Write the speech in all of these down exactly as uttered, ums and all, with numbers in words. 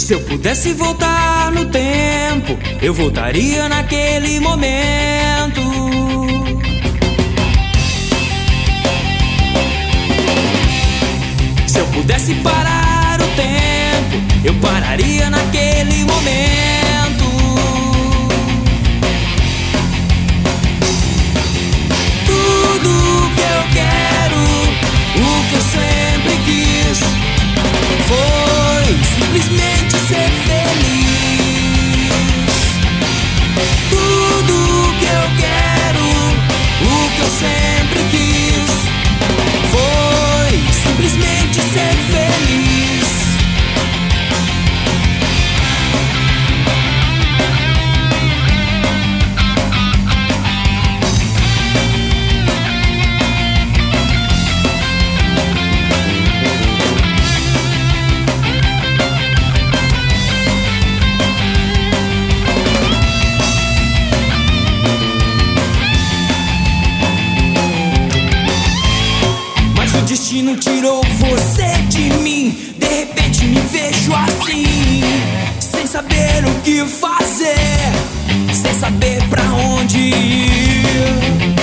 Se eu pudesse voltar no tempo, eu voltaria naquele momento. Se eu pudesse parar o tempo, eu pararia naquele momento. Tudo que eu quero, o que eu sempre quis, foi simplesmente ser feliz. Tudo que eu quero, o que eu sempre quis, foi simplesmente ser feliz. O destino tirou você de mim. De repente me vejo assim, sem saber o que fazer, sem saber pra onde ir.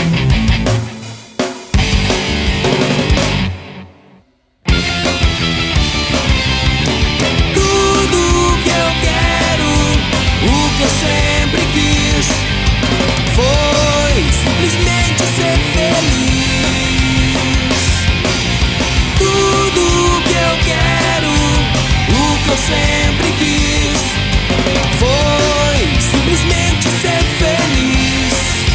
Tudo que eu quero, o que eu sempre quis, foi simplesmente ser feliz. Eu sempre quis, foi simplesmente ser feliz.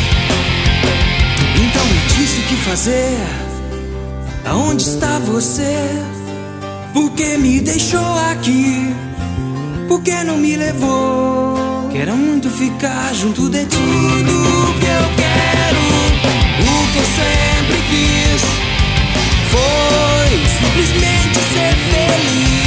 Então me diz o que fazer. Aonde está você? Por que me deixou aqui? Por que não me levou? Quero muito ficar junto de ti. Tudo que eu quero, o que eu sempre quis, foi simplesmente ser feliz.